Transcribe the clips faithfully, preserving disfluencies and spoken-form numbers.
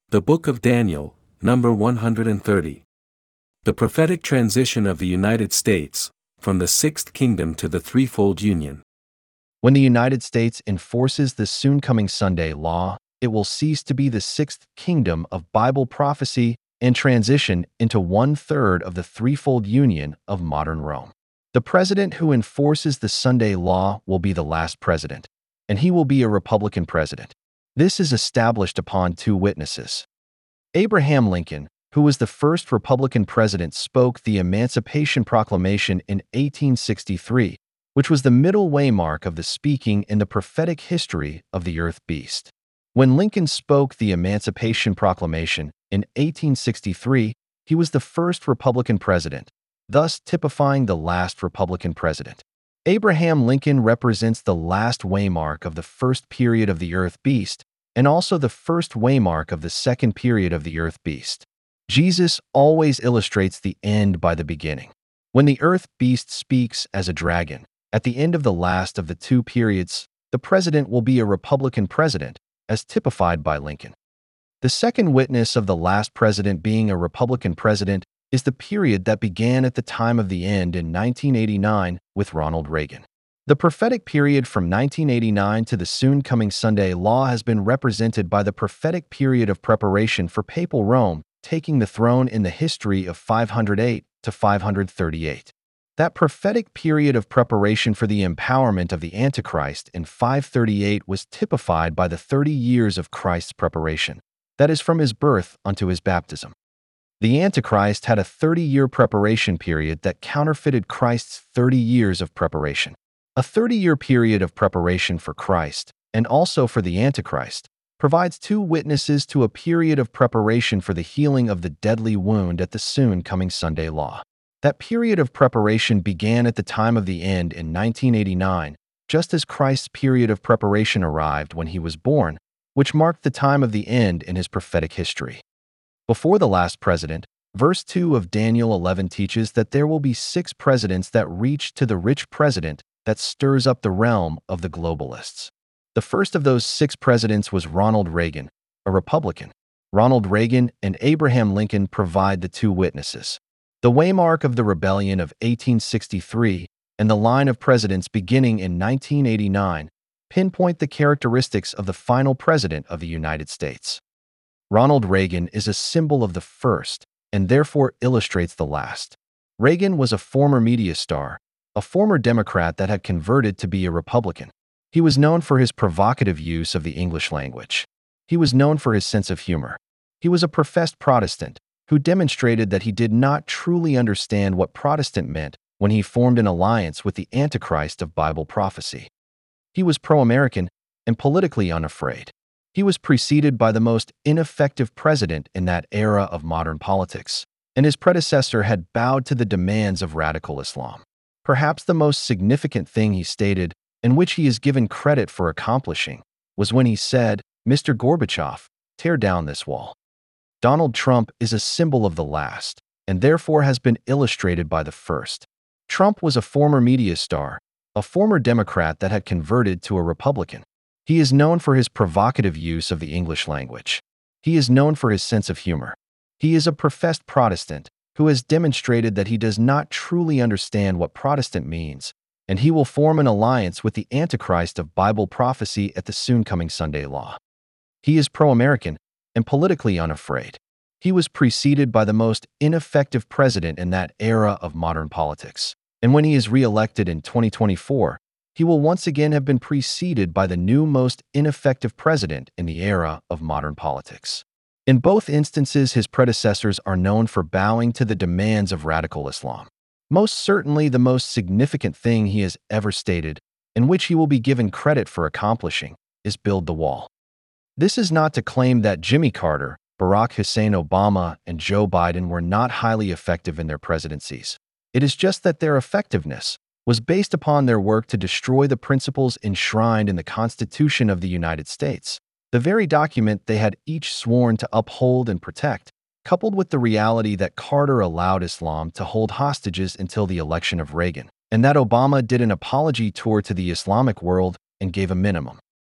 The Book of Daniel, number one hundred thirty. The prophetic transition of the United States, from the Sixth Kingdom to the Threefold Union. When the United States enforces the soon-coming Sunday law, it will cease to be the Sixth Kingdom of Bible prophecy and transition into one-third of the Threefold Union of modern Rome. The president who enforces the Sunday law will be the last president, and he will be a Republican president. This is established upon two witnesses. Abraham Lincoln, who was the first Republican president, spoke the Emancipation Proclamation in eighteen sixty-three, which was the middle waymark of the speaking in the prophetic history of the earth beast. When Lincoln spoke the Emancipation Proclamation in eighteen sixty-three, he was the first Republican president, thus typifying the last Republican president. Abraham Lincoln represents the last waymark of the first period of the earth beast and also the first waymark of the second period of the earth beast. Jesus always illustrates the end by the beginning. When the earth beast speaks as a dragon, at the end of the last of the two periods, the president will be a Republican president, as typified by Lincoln. The second witness of the last president being a Republican president is the period that began at the time of the end in nineteen eighty-nine with Ronald Reagan. The prophetic period from nineteen eighty-nine to the soon-coming Sunday law has been represented by the prophetic period of preparation for papal Rome taking the throne in the history of five hundred eight to five hundred thirty-eight. That prophetic period of preparation for the empowerment of the Antichrist in five thirty-eight was typified by the thirty years of Christ's preparation, that is, from his birth unto his baptism. The Antichrist had a thirty-year preparation period that counterfeited Christ's thirty years of preparation. A thirty-year period of preparation for Christ, and also for the Antichrist, provides two witnesses to a period of preparation for the healing of the deadly wound at the soon-coming Sunday law. That period of preparation began at the time of the end in nineteen eighty-nine, just as Christ's period of preparation arrived when he was born, which marked the time of the end in his prophetic history. Before the last president, verse two of Daniel eleven teaches that there will be six presidents that reach to the rich president that stirs up the realm of the globalists. The first of those six presidents was Ronald Reagan, a Republican. Ronald Reagan and Abraham Lincoln provide the two witnesses. The waymark of the rebellion of eighteen sixty-three and the line of presidents beginning in nineteen eighty-nine pinpoint the characteristics of the final president of the United States. Ronald Reagan is a symbol of the first and therefore illustrates the last. Reagan was a former media star, a former Democrat that had converted to be a Republican. He was known for his provocative use of the English language. He was known for his sense of humor. He was a professed Protestant who demonstrated that he did not truly understand what Protestant meant when he formed an alliance with the Antichrist of Bible prophecy. He was pro-American and politically unafraid. He was preceded by the most ineffective president in that era of modern politics, and his predecessor had bowed to the demands of radical Islam. Perhaps the most significant thing he stated, and which he is given credit for accomplishing, was when he said, "Mister Gorbachev, tear down this wall." Donald Trump is a symbol of the last, and therefore has been illustrated by the first. Trump was a former media star, a former Democrat that had converted to a Republican. He is known for his provocative use of the English language. He is known for his sense of humor. He is a professed Protestant who has demonstrated that he does not truly understand what Protestant means, and he will form an alliance with the Antichrist of Bible prophecy at the soon-coming Sunday law. He is pro-American and politically unafraid. He was preceded by the most ineffective president in that era of modern politics, and when he is re-elected in twenty twenty-four, he will once again have been preceded by the new most ineffective president in the era of modern politics. In both instances, his predecessors are known for bowing to the demands of radical Islam. Most certainly the most significant thing he has ever stated, and which he will be given credit for accomplishing, is build the wall. This is not to claim that Jimmy Carter, Barack Hussein Obama, and Joe Biden were not highly effective in their presidencies. It is just that their effectiveness was based upon their work to destroy the principles enshrined in the Constitution of the United States, the very document they had each sworn to uphold and protect, coupled with the reality that Carter allowed Islam to hold hostages until the election of Reagan, and that Obama did an apology tour to the Islamic world and gave a minimum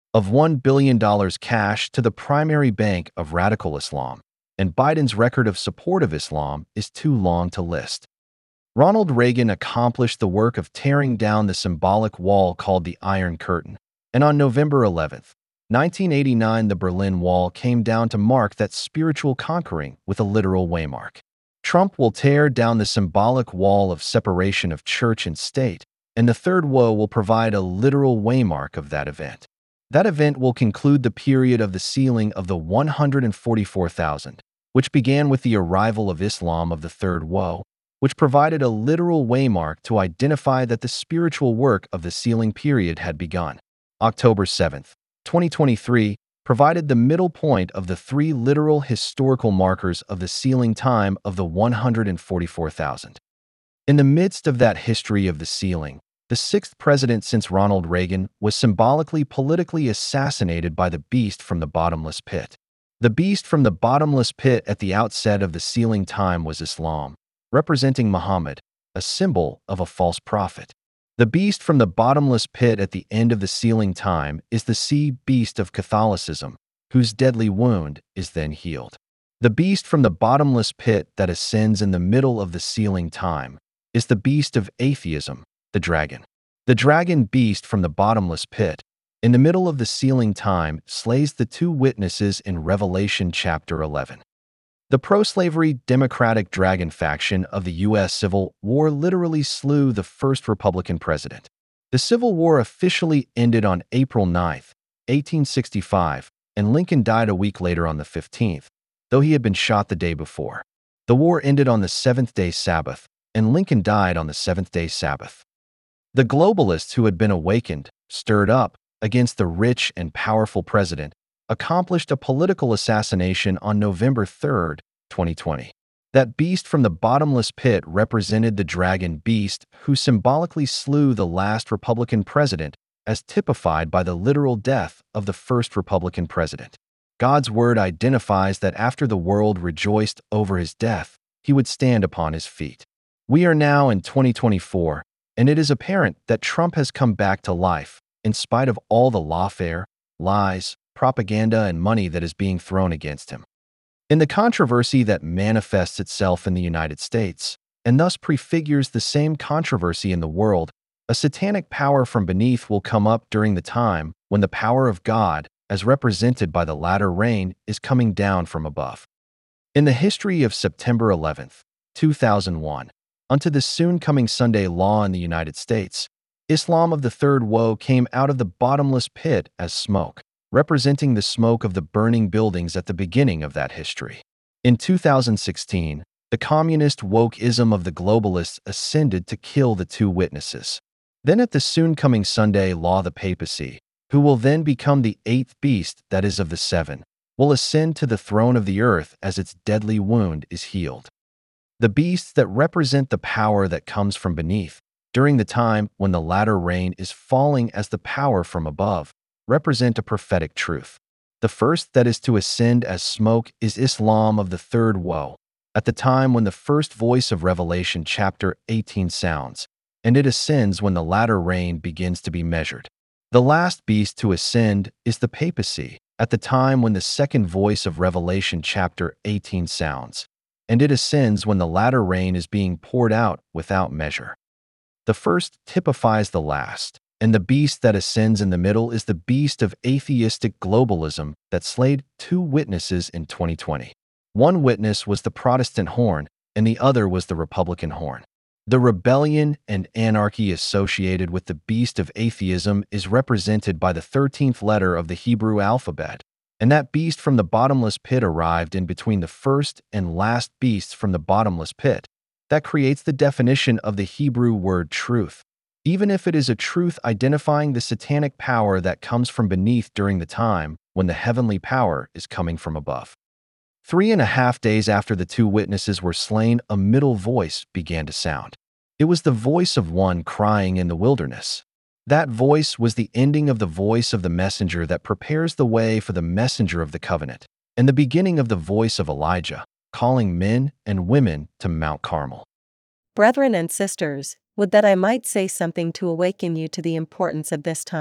of one billion dollars cash to the primary bank of radical Islam, and Biden's record of support of Islam is too long to list. Ronald Reagan accomplished the work of tearing down the symbolic wall called the Iron Curtain, and on November eleventh, nineteen eighty-nine, the Berlin Wall came down to mark that spiritual conquering with a literal waymark. Trump will tear down the symbolic wall of separation of church and state, and the third woe will provide a literal waymark of that event. That event will conclude the period of the sealing of the one hundred forty-four thousand, which began with the arrival of Islam of the third woe, which provided a literal waymark to identify that the spiritual work of the sealing period had begun. October seventh, twenty twenty-three, provided the middle point of the three literal historical markers of the sealing time of the one hundred forty-four thousand. In the midst of that history of the sealing, the sixth president since Ronald Reagan was symbolically politically assassinated by the beast from the bottomless pit. The beast from the bottomless pit at the outset of the sealing time was Islam, representing Muhammad, a symbol of a false prophet. The beast from the bottomless pit at the end of the sealing time is the sea beast of Catholicism, whose deadly wound is then healed. The beast from the bottomless pit that ascends in the middle of the sealing time is the beast of atheism, the dragon. The dragon beast from the bottomless pit, in the middle of the sealing time, slays the two witnesses in Revelation chapter eleven. The pro-slavery Democratic Dragon faction of the U S Civil War literally slew the first Republican president. The Civil War officially ended on April ninth, eighteen sixty-five, and Lincoln died a week later on the fifteenth, though he had been shot the day before. The war ended on the seventh-day Sabbath, and Lincoln died on the seventh-day Sabbath. The globalists who had been awakened, stirred up, against the rich and powerful president, accomplished a political assassination on November third, twenty twenty. That beast from the bottomless pit represented the dragon beast who symbolically slew the last Republican president, as typified by the literal death of the first Republican president. God's word identifies that after the world rejoiced over his death, he would stand upon his feet. We are now in twenty twenty-four, and it is apparent that Trump has come back to life, in spite of all the lawfare, lies, propaganda, and money that is being thrown against him. In the controversy that manifests itself in the United States, and thus prefigures the same controversy in the world, a satanic power from beneath will come up during the time when the power of God, as represented by the latter rain, is coming down from above. In the history of September eleventh, two thousand one, unto the soon-coming Sunday law in the United States, Islam of the third woe came out of the bottomless pit as smoke, representing the smoke of the burning buildings at the beginning of that history. In two thousand sixteen, the communist wokeism of the globalists ascended to kill the two witnesses. Then at the soon-coming Sunday law, the papacy, who will then become the eighth beast that is of the seven, will ascend to the throne of the earth as its deadly wound is healed. The beasts that represent the power that comes from beneath, during the time when the latter rain is falling as the power from above, represent a prophetic truth. The first that is to ascend as smoke is Islam of the third woe, at the time when the first voice of Revelation chapter eighteen sounds, and it ascends when the latter rain begins to be measured. The last beast to ascend is the papacy, at the time when the second voice of Revelation chapter eighteen sounds, and it ascends when the latter rain is being poured out without measure. The first typifies the last, and the beast that ascends in the middle is the beast of atheistic globalism that slayed two witnesses in twenty twenty. One witness was the Protestant horn, and the other was the Republican horn. The rebellion and anarchy associated with the beast of atheism is represented by the thirteenth letter of the Hebrew alphabet, and that beast from the bottomless pit arrived in between the first and last beasts from the bottomless pit. That creates the definition of the Hebrew word truth, even if it is a truth identifying the satanic power that comes from beneath during the time when the heavenly power is coming from above. Three and a half days after the two witnesses were slain, a middle voice began to sound. It was the voice of one crying in the wilderness. That voice was the ending of the voice of the messenger that prepares the way for the messenger of the covenant, and the beginning of the voice of Elijah, calling men and women to Mount Carmel. Brethren and sisters, would that I might say something to awaken you to the importance of this time,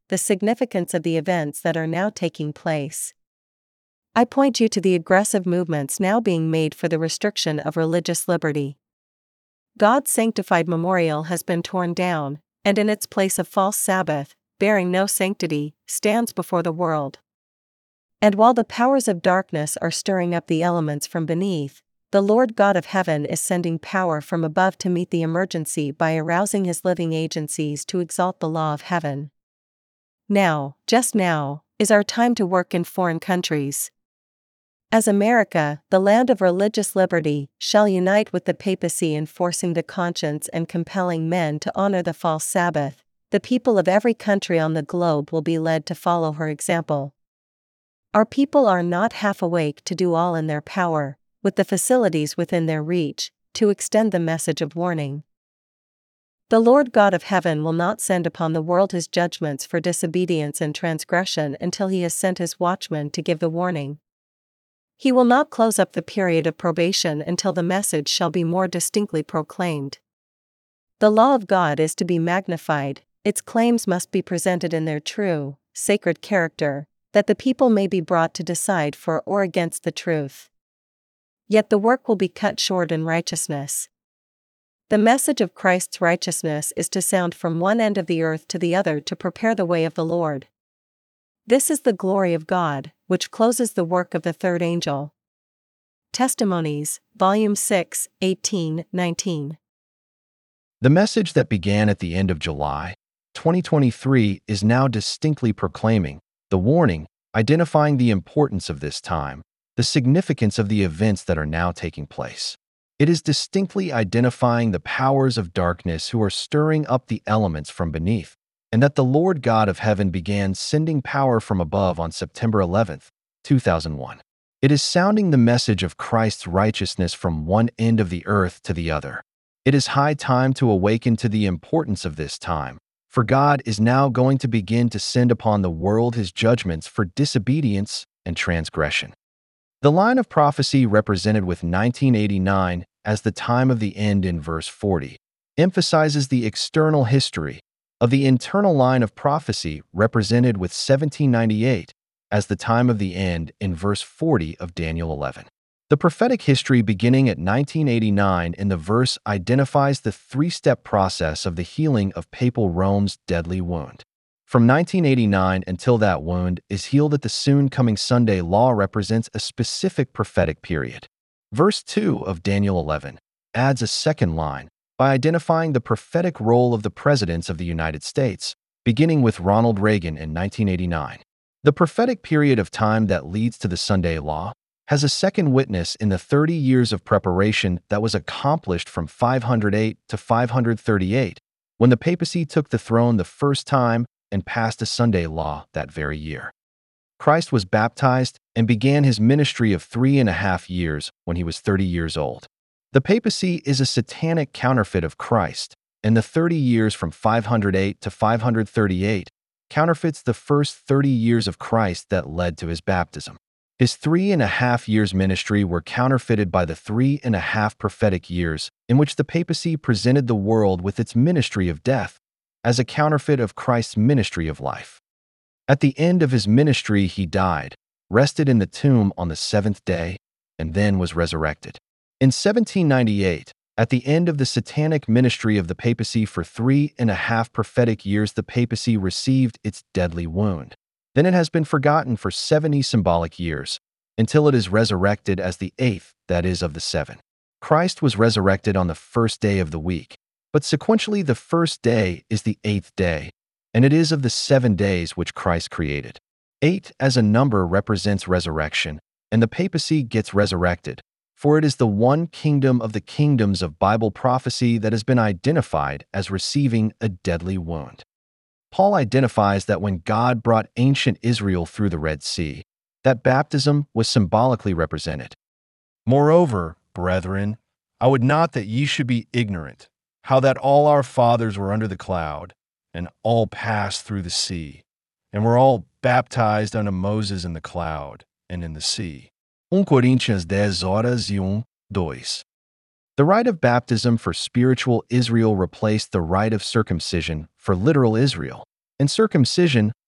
the significance of the events that are now taking place. I point you to the aggressive movements now being made for the restriction of religious liberty. God's sanctified memorial has been torn down, and in its place a false Sabbath, bearing no sanctity, stands before the world. And while the powers of darkness are stirring up the elements from beneath, the Lord God of heaven is sending power from above to meet the emergency by arousing his living agencies to exalt the law of heaven. Now, just now, is our time to work in foreign countries. As America, the land of religious liberty, shall unite with the papacy in forcing the conscience and compelling men to honor the false Sabbath, the people of every country on the globe will be led to follow her example. Our people are not half awake to do all in their power, with the facilities within their reach, to extend the message of warning. The Lord God of heaven will not send upon the world his judgments for disobedience and transgression until he has sent his watchmen to give the warning. He will not close up the period of probation until the message shall be more distinctly proclaimed. The law of God is to be magnified, its claims must be presented in their true, sacred character, that the people may be brought to decide for or against the truth. Yet the work will be cut short in righteousness. The message of Christ's righteousness is to sound from one end of the earth to the other to prepare the way of the Lord. This is the glory of God, which closes the work of the third angel. Testimonies, Volume six, eighteen nineteen. The message that began at the end of July twenty twenty-three is now distinctly proclaiming the warning, identifying the importance of this time, the significance of the events that are now taking place. It is distinctly identifying the powers of darkness who are stirring up the elements from beneath, and that the Lord God of heaven began sending power from above on September eleventh, two thousand one. It is sounding the message of Christ's righteousness from one end of the earth to the other. It is high time to awaken to the importance of this time, for God is now going to begin to send upon the world his judgments for disobedience and transgression. The line of prophecy represented with nineteen eighty-nine as the time of the end in verse forty emphasizes the external history of the internal line of prophecy represented with seventeen ninety-eight as the time of the end in verse forty of Daniel eleven. The prophetic history beginning at nineteen eighty-nine in the verse identifies the three-step process of the healing of Papal Rome's deadly wound. From nineteen eighty-nine until that wound is healed at the soon-coming Sunday law represents a specific prophetic period. Verse two of Daniel eleven adds a second line by identifying the prophetic role of the presidents of the United States, beginning with Ronald Reagan in nineteen eighty-nine. The prophetic period of time that leads to the Sunday law has a second witness in the thirty years of preparation that was accomplished from five hundred eight to five hundred thirty-eight, when the papacy took the throne the first time and passed a Sunday law that very year. Christ was baptized and began his ministry of three and a half years when he was thirty years old. The papacy is a satanic counterfeit of Christ, and the thirty years from five hundred eight to five hundred thirty-eight counterfeits the first thirty years of Christ that led to his baptism. His three and a half years ministry were counterfeited by the three and a half prophetic years in which the papacy presented the world with its ministry of death as a counterfeit of Christ's ministry of life. At the end of his ministry, he died, rested in the tomb on the seventh day, and then was resurrected. In seventeen ninety-eight, at the end of the satanic ministry of the papacy for three and a half prophetic years, the papacy received its deadly wound. Then it has been forgotten for seventy symbolic years, until it is resurrected as the eighth, that is, of the seven. Christ was resurrected on the first day of the week, but sequentially the first day is the eighth day, and it is of the seven days which Christ created. Eight as a number represents resurrection, and the papacy gets resurrected, for it is the one kingdom of the kingdoms of Bible prophecy that has been identified as receiving a deadly wound. Paul identifies that when God brought ancient Israel through the Red Sea, that baptism was symbolically represented. Moreover, brethren, I would not that ye should be ignorant, how that all our fathers were under the cloud, and all passed through the sea, and were all baptized unto Moses in the cloud and in the sea. First Coríntios ten horas e um, dois. The rite of baptism for spiritual Israel replaced the rite of circumcision for literal Israel, and circumcision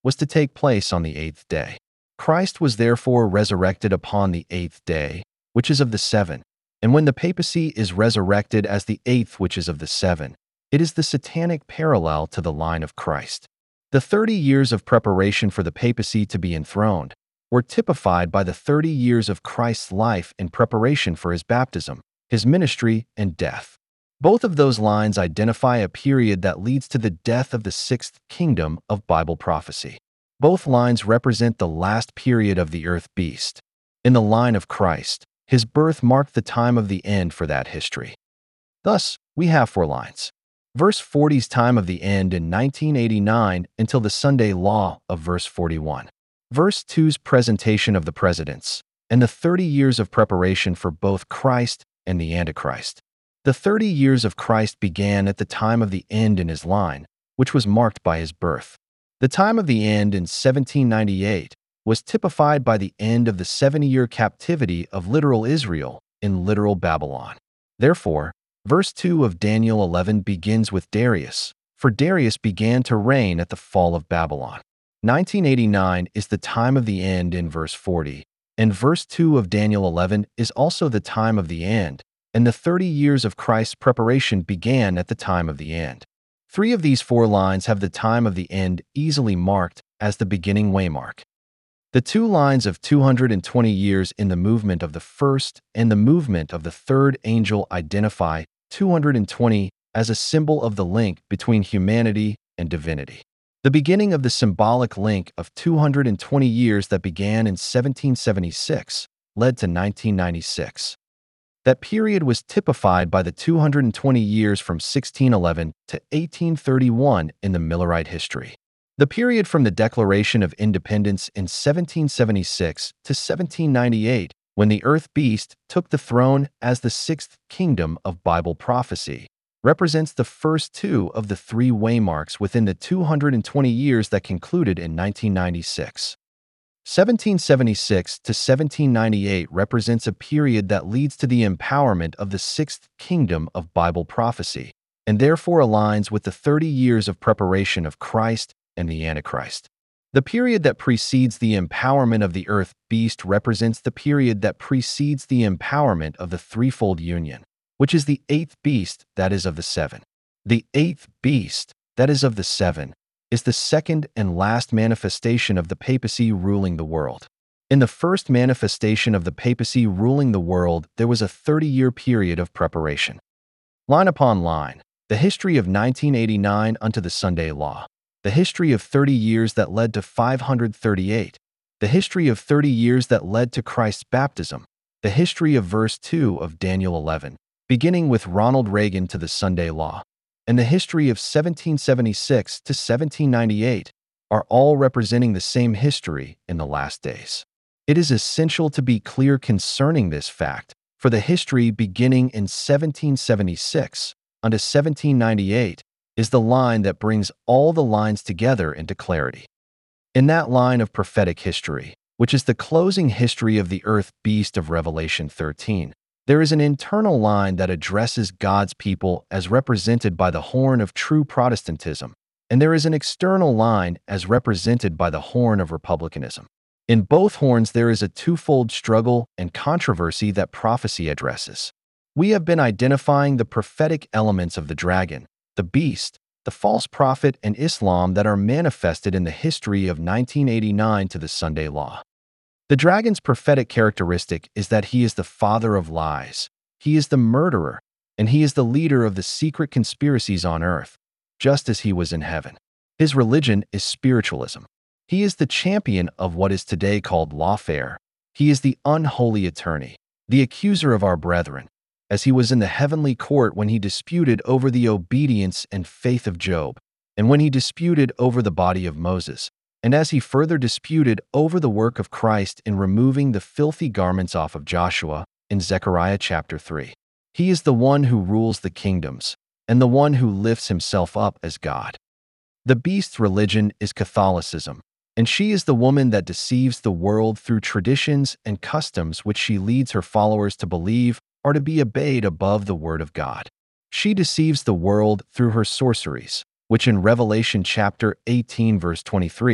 was to take place on the eighth day. Christ was therefore resurrected upon the eighth day, which is of the seven. And when the papacy is resurrected as the eighth, which is of the seven, it is the satanic parallel to the line of Christ. The thirty years of preparation for the papacy to be enthroned were typified by the thirty years of Christ's life in preparation for his baptism, his ministry, and death. Both of those lines identify a period that leads to the death of the sixth kingdom of Bible prophecy. Both lines represent the last period of the earth beast. In the line of Christ, his birth marked the time of the end for that history. Thus, we have four lines. Verse forty's time of the end in nineteen eighty-nine until the Sunday law of verse forty-one. Verse two's presentation of the presidents, and the thirty years of preparation for both Christ and the Antichrist. The thirty years of Christ began at the time of the end in his line, which was marked by his birth. The time of the end in seventeen ninety-eight was typified by the end of the seventy-year captivity of literal Israel in literal Babylon. Therefore, verse two of Daniel eleven begins with Darius, for Darius began to reign at the fall of Babylon. nineteen eighty-nine is the time of the end in verse forty, and verse two of Daniel eleven is also the time of the end, and the thirty years of Christ's preparation began at the time of the end. Three of these four lines have the time of the end easily marked as the beginning waymark. The two lines of two hundred twenty years in the movement of the first and the movement of the third angel identify two hundred twenty as a symbol of the link between humanity and divinity. The beginning of the symbolic link of two hundred twenty years that began in seventeen seventy-six led to nineteen ninety-six. That period was typified by the two hundred twenty years from sixteen eleven to eighteen thirty-one in the Millerite history. The period from the Declaration of Independence in seventeen seventy-six to seventeen ninety-eight, when the earth beast took the throne as the sixth kingdom of Bible prophecy, represents the first two of the three waymarks within the two hundred twenty years that concluded in nineteen ninety-six. seventeen seventy-six to seventeen ninety-eight represents a period that leads to the empowerment of the sixth kingdom of Bible prophecy, and therefore aligns with the thirty years of preparation of Christ and the Antichrist. The period that precedes the empowerment of the earth beast represents the period that precedes the empowerment of the threefold union, which is the eighth beast that is of the seven. The eighth beast that is of the seven is the second and last manifestation of the papacy ruling the world. In the first manifestation of the papacy ruling the world, there was a thirty-year period of preparation. Line upon line, the history of nineteen eighty-nine unto the Sunday law, the history of thirty years that led to five hundred thirty-eight, the history of thirty years that led to Christ's baptism, the history of verse two of Daniel eleven, beginning with Ronald Reagan to the Sunday law, and the history of seventeen seventy-six to seventeen ninety-eight are all representing the same history in the last days. It is essential to be clear concerning this fact, for the history beginning in seventeen seventy-six unto seventeen ninety-eight is the line that brings all the lines together into clarity. In that line of prophetic history, which is the closing history of the earth beast of Revelation thirteen, there is an internal line that addresses God's people as represented by the horn of true Protestantism, and there is an external line as represented by the horn of republicanism. In both horns there is a twofold struggle and controversy that prophecy addresses. We have been identifying the prophetic elements of the dragon, the beast, the false prophet, and Islam that are manifested in the history of nineteen eighty-nine to the Sunday law. The dragon's prophetic characteristic is that he is the father of lies, he is the murderer, and he is the leader of the secret conspiracies on earth, just as he was in heaven. His religion is spiritualism. He is the champion of what is today called lawfare. He is the unholy attorney, the accuser of our brethren, as he was in the heavenly court when he disputed over the obedience and faith of Job, and when he disputed over the body of Moses, and as he further disputed over the work of Christ in removing the filthy garments off of Joshua in Zechariah chapter three. He is the one who rules the kingdoms, and the one who lifts himself up as God. The beast's religion is Catholicism, and she is the woman that deceives the world through traditions and customs which she leads her followers to believe are to be obeyed above the word of God. She deceives the world through her sorceries, which in Revelation chapter eighteen verse twenty-three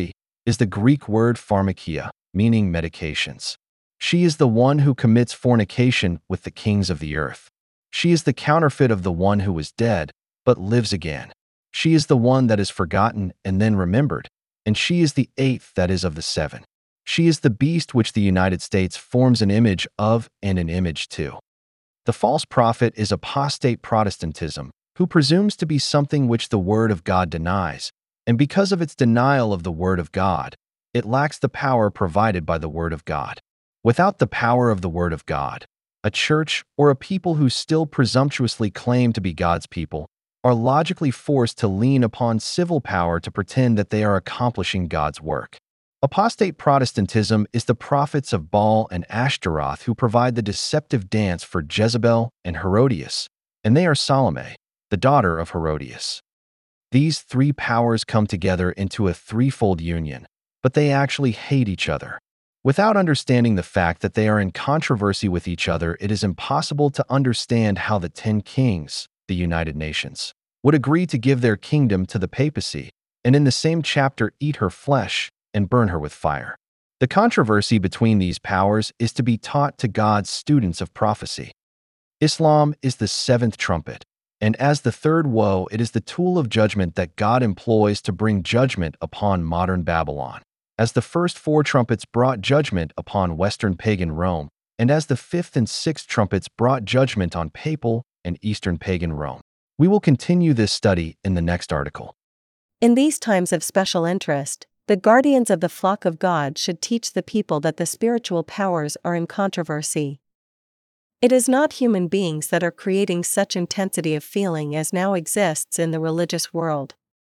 is the Greek word pharmakia, meaning medications. She is the one who commits fornication with the kings of the earth. She is the counterfeit of the one who was dead, but lives again. She is the one that is forgotten and then remembered, and she is the eighth that is of the seven. She is the beast which the United States forms an image of and an image to. The false prophet is apostate Protestantism, who presumes to be something which the Word of God denies, and because of its denial of the Word of God, it lacks the power provided by the Word of God. Without the power of the Word of God, a church or a people who still presumptuously claim to be God's people are logically forced to lean upon civil power to pretend that they are accomplishing God's work. Apostate Protestantism is the prophets of Baal and Ashtaroth who provide the deceptive dance for Jezebel and Herodias, and they are Salome, the daughter of Herodias. These three powers come together into a threefold union, but they actually hate each other. Without understanding the fact that they are in controversy with each other, it is impossible to understand how the ten kings, the United Nations, would agree to give their kingdom to the papacy, and in the same chapter eat her flesh and burn her with fire. The controversy between these powers is to be taught to God's students of prophecy. Islam is the seventh trumpet, and as the third woe, it is the tool of judgment that God employs to bring judgment upon modern Babylon. As the first four trumpets brought judgment upon Western pagan Rome, and as the fifth and sixth trumpets brought judgment on papal and Eastern pagan Rome. We will continue this study in the next article. In these times of special interest, the guardians of the flock of God should teach the people that the spiritual powers are in controversy. It is not human beings that are creating such intensity of feeling as now exists in the religious world.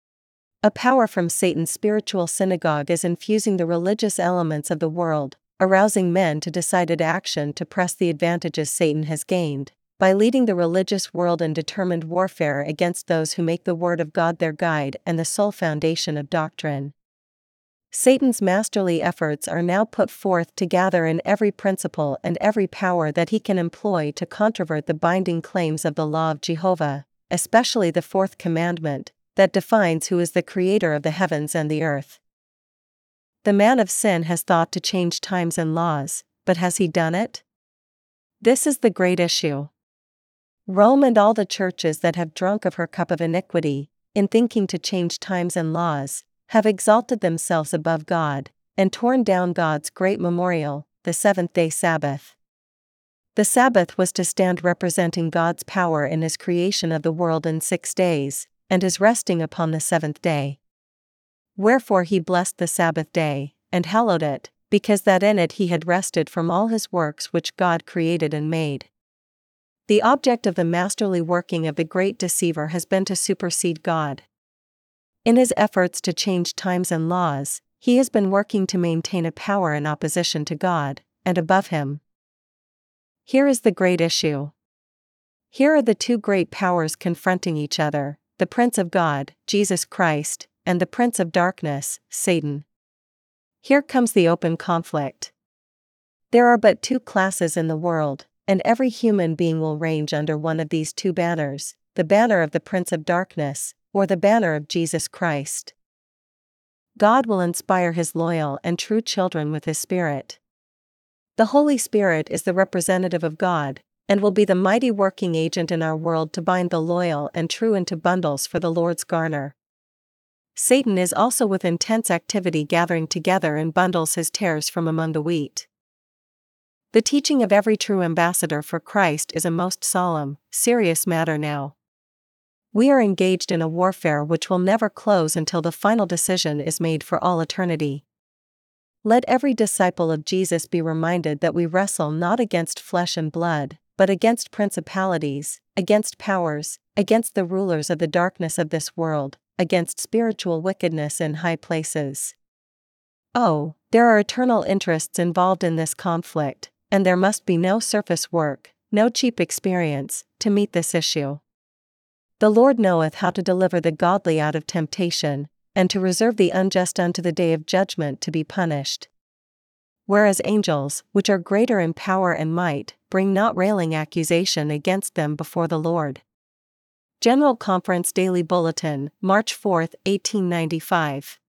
A power from Satan's spiritual synagogue is infusing the religious elements of the world, arousing men to decided action to press the advantages Satan has gained, by leading the religious world in determined warfare against those who make the Word of God their guide and the sole foundation of doctrine. Satan's masterly efforts are now put forth to gather in every principle and every power that he can employ to controvert the binding claims of the law of Jehovah, especially the fourth commandment, that defines who is the creator of the heavens and the earth. The man of sin has thought to change times and laws, but has he done it? This is the great issue. Rome and all the churches that have drunk of her cup of iniquity, in thinking to change times and laws, have exalted themselves above God, and torn down God's great memorial, the seventh-day Sabbath. The Sabbath was to stand representing God's power in His creation of the world in six days, and His resting upon the seventh day. Wherefore He blessed the Sabbath day, and hallowed it, because that in it He had rested from all His works which God created and made. The object of the masterly working of the great deceiver has been to supersede God. In his efforts to change times and laws, he has been working to maintain a power in opposition to God, and above Him. Here is the great issue. Here are the two great powers confronting each other, the Prince of God, Jesus Christ, and the Prince of Darkness, Satan. Here comes the open conflict. There are but two classes in the world, and every human being will range under one of these two banners, the banner of the Prince of Darkness, or the banner of Jesus Christ. God will inspire His loyal and true children with His Spirit. The Holy Spirit is the representative of God, and will be the mighty working agent in our world to bind the loyal and true into bundles for the Lord's garner. Satan is also with intense activity gathering together in bundles his tares from among the wheat. The teaching of every true ambassador for Christ is a most solemn, serious matter now. We are engaged in a warfare which will never close until the final decision is made for all eternity. Let every disciple of Jesus be reminded that we wrestle not against flesh and blood, but against principalities, against powers, against the rulers of the darkness of this world, against spiritual wickedness in high places. Oh, there are eternal interests involved in this conflict, and there must be no surface work, no cheap experience, to meet this issue. The Lord knoweth how to deliver the godly out of temptation, and to reserve the unjust unto the day of judgment to be punished. Whereas angels, which are greater in power and might, bring not railing accusation against them before the Lord. General Conference Daily Bulletin, March fourth, eighteen ninety-five.